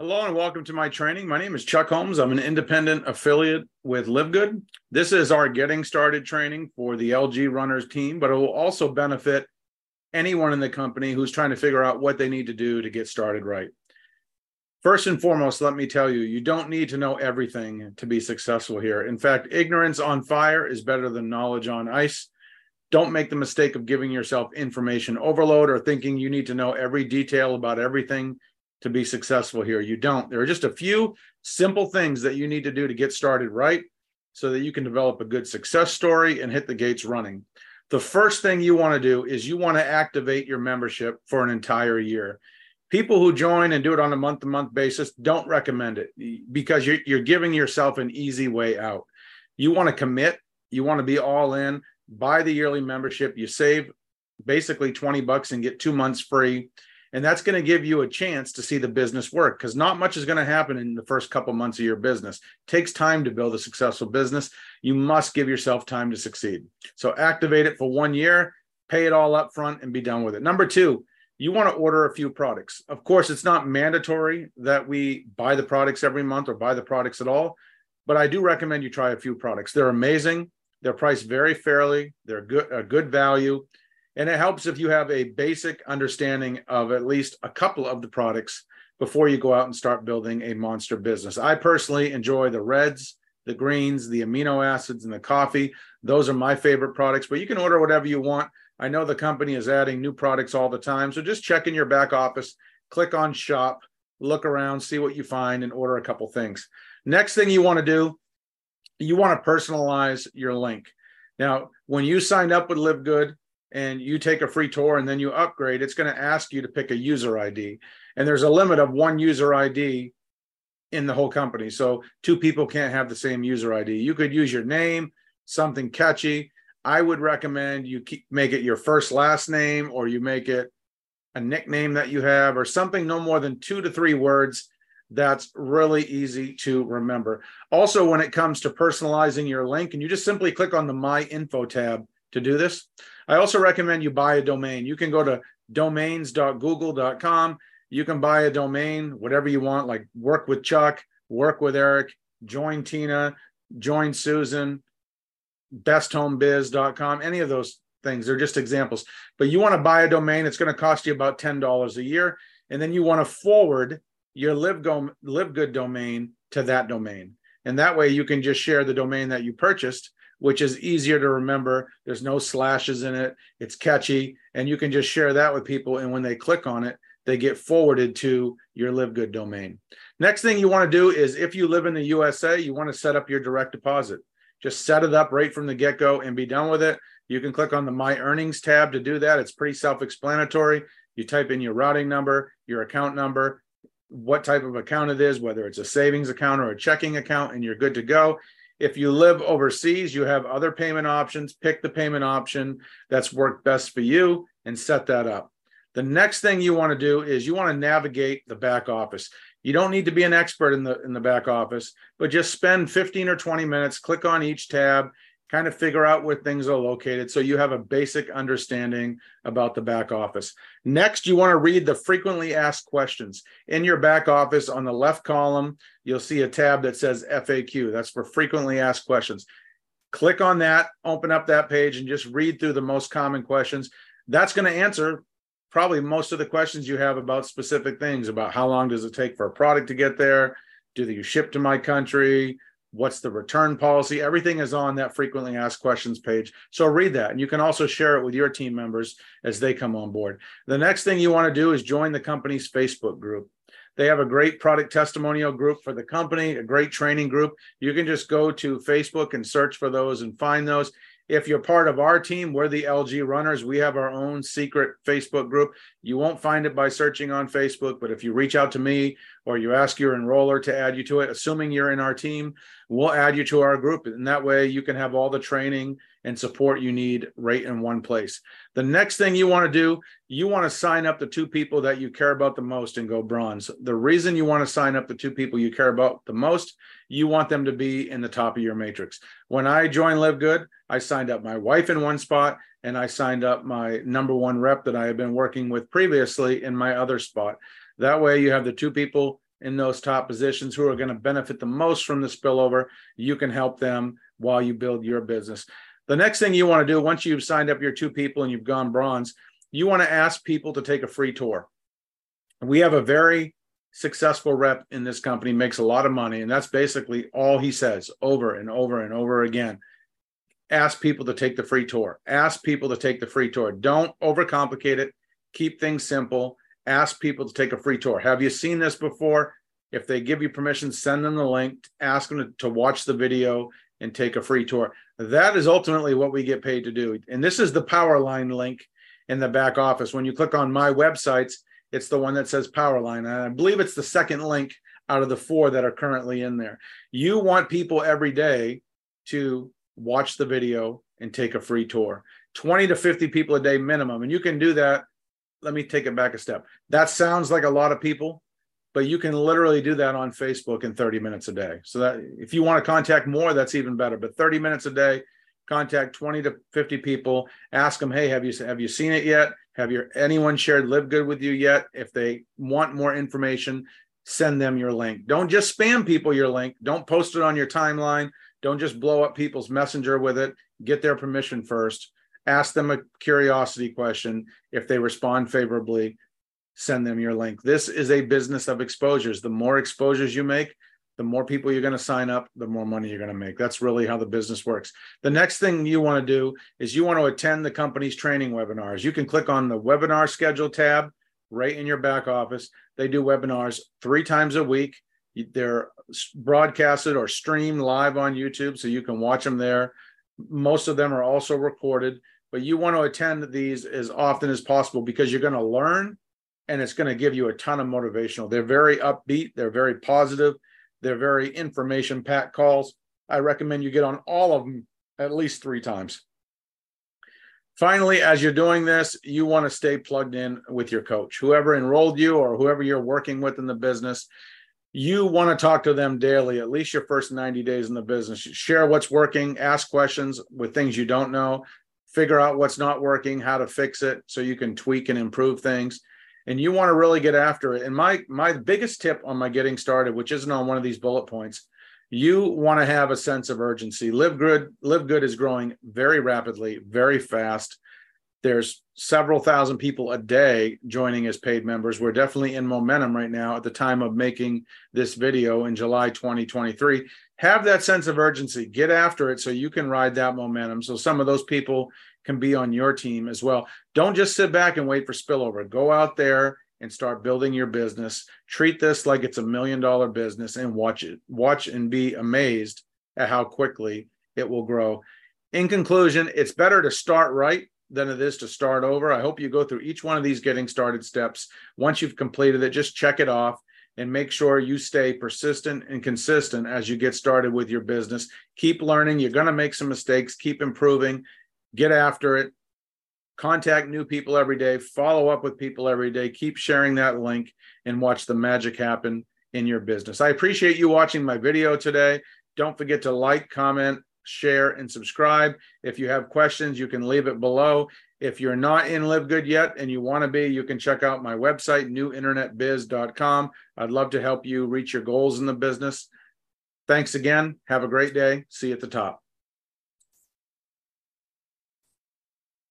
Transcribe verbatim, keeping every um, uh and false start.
Hello and welcome to my training. My name is Chuck Holmes. I'm an independent affiliate with Live Good. This is our getting started training for the L G Runners team, but it will also benefit anyone in the company who's trying to figure out what they need to do to get started right. First and foremost, let me tell you, you don't need to know everything to be successful here. In fact, ignorance on fire is better than knowledge on ice. Don't make the mistake of giving yourself information overload or thinking you need to know every detail about everything to be successful here. You don't. There are just a few simple things that you need to do to get started right so that you can develop a good success story and hit the gates running. The first thing you want to do is you want to activate your membership for an entire year. People who join and do it on a month-to-month basis don't recommend it because you're, you're giving yourself an easy way out. You want to commit. You want to be all in. Buy the yearly membership. You save basically twenty bucks and get two months free. And that's going to give you a chance to see the business work because not much is going to happen in the first couple months of your business. It takes time to build a successful business. You must give yourself time to succeed. So activate it for one year, pay it all up front and be done with it. Number two, you want to order a few products. Of course, it's not mandatory that we buy the products every month or buy the products at all, but I do recommend you try a few products. They're amazing. They're priced very fairly. They're good, a good value. And it helps if you have a basic understanding of at least a couple of the products before you go out and start building a monster business. I personally enjoy the reds, the greens, the amino acids, and the coffee. Those are my favorite products, but you can order whatever you want. I know the company is adding new products all the time. So just check in your back office, click on shop, look around, see what you find, and order a couple things. Next thing you want to do, you want to personalize your link. Now, when you sign up with Live Good, and you take a free tour and then you upgrade, it's going to ask you to pick a user I D. And there's a limit of one user I D in the whole company. So two people can't have the same user I D. You could use your name, something catchy. I would recommend you keep, make it your first last name, or you make it a nickname that you have, or something no more than two to three words that's really easy to remember. Also, when it comes to personalizing your link, and you just simply click on the My Info tab to do this. I also recommend you buy a domain. You can go to domains dot google dot com. You can buy a domain, whatever you want, like Work with Chuck, Work with Eric, Join Tina, Join Susan, best home biz dot com, any of those things. They're just examples. But you want to buy a domain. It's going to cost you about ten dollars a year. And then you want to forward your Live Go, Live Good domain to that domain. And that way you can just share the domain that you purchased, which is easier to remember. There's no slashes in it. It's catchy. And you can just share that with people. And when they click on it, they get forwarded to your Live Good domain. Next thing you want to do is if you live in the U S A, you want to set up your direct deposit. Just set it up right from the get-go and be done with it. You can click on the My Earnings tab to do that. It's pretty self-explanatory. You type in your routing number, your account number, what type of account it is, whether it's a savings account or a checking account, and you're good to go. If you live overseas, you have other payment options. Pick the payment option that's worked best for you and set that up. The next thing you want to do is you want to navigate the back office. You don't need to be an expert in the, in the back office, but just spend fifteen or twenty minutes, click on each tab, kind of figure out where things are located so you have a basic understanding about the back office. Next, you want to read the frequently asked questions. In your back office on the left column, you'll see a tab that says F A Q. That's for frequently asked questions. Click on that, open up that page, and just read through the most common questions. That's going to answer probably most of the questions you have about specific things, about how long does it take for a product to get there? Do you ship to my country? What's the return policy? Everything is on that frequently asked questions page. So read that. And you can also share it with your team members as they come on board. The next thing you want to do is join the company's Facebook group. They have a great product testimonial group for the company, a great training group. You can just go to Facebook and search for those and find those. If you're part of our team, we're the L G Runners. We have our own secret Facebook group. You won't find it by searching on Facebook, but if you reach out to me or you ask your enroller to add you to it, assuming you're in our team, we'll add you to our group. And that way you can have all the training and support you need right in one place. The next thing you want to do, you want to sign up the two people that you care about the most and go bronze. The reason you want to sign up the two people you care about the most, you want them to be in the top of your matrix. When I joined Live Good, I signed up my wife in one spot and I signed up my number one rep that I had been working with previously in my other spot. That way you have the two people in those top positions who are going to benefit the most from the spillover. You can help them while you build your business. The next thing you want to do, once you've signed up your two people and you've gone bronze, you want to ask people to take a free tour. We have a very successful rep in this company, makes a lot of money, and that's basically all he says over and over and over again. Ask people to take the free tour. Ask people to take the free tour. Don't overcomplicate it. Keep things simple. Ask people to take a free tour. Have you seen this before? If they give you permission, send them the link. Ask them to, to watch the video and take a free tour. That is ultimately what we get paid to do. And this is the Powerline link in the back office. When you click on my websites, it's the one that says Powerline. And I believe it's the second link out of the four that are currently in there. You want people every day to watch the video and take a free tour. twenty to fifty people a day minimum. And you can do that. Let me take it back a step. That sounds like a lot of people, but you can literally do that on Facebook in thirty minutes a day. So that if you want to contact more, that's even better. But thirty minutes a day, contact twenty to fifty people, ask them, hey, have you, have you seen it yet? Have your anyone shared Live Good with you yet? If they want more information, send them your link. Don't just spam people your link. Don't post it on your timeline. Don't just blow up people's messenger with it. Get their permission first. Ask them a curiosity question. If they respond favorably, send them your link. This is a business of exposures. The more exposures you make, the more people you're going to sign up, the more money you're going to make. That's really how the business works. The next thing you want to do is you want to attend the company's training webinars. You can click on the webinar schedule tab right in your back office. They do webinars three times a week. They're broadcasted or streamed live on YouTube, so you can watch them there. Most of them are also recorded, but you want to attend these as often as possible because you're going to learn and it's going to give you a ton of motivational. They're very upbeat. They're very positive. They're very information-packed calls. I recommend you get on all of them at least three times. Finally, as you're doing this, you want to stay plugged in with your coach. Whoever enrolled you or whoever you're working with in the business, you want to talk to them daily, at least your first ninety days in the business. Share what's working, ask questions with things you don't know, figure out what's not working, how to fix it so you can tweak and improve things. And you want to really get after it. And my my biggest tip on my getting started, which isn't on one of these bullet points, you want to have a sense of urgency. Live Good, Live Good is growing very rapidly, very fast. There's several thousand people a day joining as paid members. We're definitely in momentum right now at the time of making this video in July twenty twenty-three. Have that sense of urgency. Get after it so you can ride that momentum. So some of those people can be on your team as well. Don't just sit back and wait for spillover. Go out there and start building your business. Treat this like it's a million dollar business and watch it. Watch and be amazed at how quickly it will grow. In conclusion, it's better to start right than it is to start over. I hope you go through each one of these getting started steps. Once you've completed it, just check it off and make sure you stay persistent and consistent as you get started with your business. Keep learning. You're going to make some mistakes. Keep improving. Get after it. Contact new people every day. Follow up with people every day. Keep sharing that link and watch the magic happen in your business. I appreciate you watching my video today. Don't forget to like, comment, share, and subscribe. If you have questions, you can leave it below. If you're not in Live Good yet and you want to be, you can check out my website, new internet biz dot com. I'd love to help you reach your goals in the business. Thanks again. Have a great day. See you at the top.